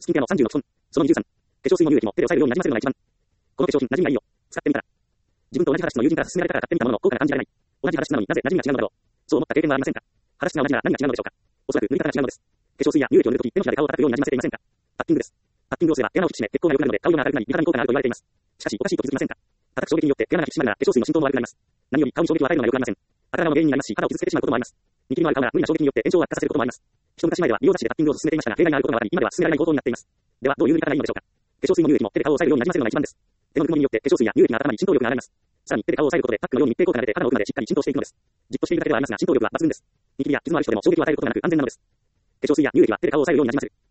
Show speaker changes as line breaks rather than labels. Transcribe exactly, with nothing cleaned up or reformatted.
スキンケアのさんじゅうの基本。そのにじゅうさん。化粧水も乳液も手で押さえるようになじませるのが一番。この化粧品、馴染みがいいよ。使ってみたら。自分と同じ肌質の友人から勧められたから買ってみたものの効果が感じられない。同じ肌質なのになぜ馴染みが違うのだろう。そう思った経験はありませんか。肌質が同じなら何が違うのでしょうか。おそらく塗り方が違うのです。化粧水や乳液を塗るとき手のひらで顔を叩くように馴染ませていませんか。タッピングです。タッピングをすれば毛穴を引き締め血行が良くなるので顔色が明るくなり美肌に効果があると言われています。しかしおかしいと気づきませんか。叩く衝撃によって毛穴が引き締まるなら化粧水の浸透も悪くなります。何より顔に衝撃を与えるのが良くありません。赤側の原因になりますし肌を傷つけてしまうこともあります。見切りのある顔が無理な衝撃によって炎症を悪化させることもあります。一昔前では美容雑誌でタッピングを進めていましたが弊害があることが分かり今では進められない構造になっています。ではどういう塗り方がいいのでしょうか。化粧水も乳液も手で顔を押さえるように馴染ませるのが一番です。手のぬくもりによって化粧水や乳液が頭に浸透力が上がります。さらに手で顔を押さえることでパックのように密閉効果が出て肌の奥までしっかり浸透していくのです。じっとしているだけではありますが浸透力は抜群です。見切りや傷のある人でも衝撃を与えることがなく安全なのです。化粧水や乳液は手で顔を押さえるように馴染ませる。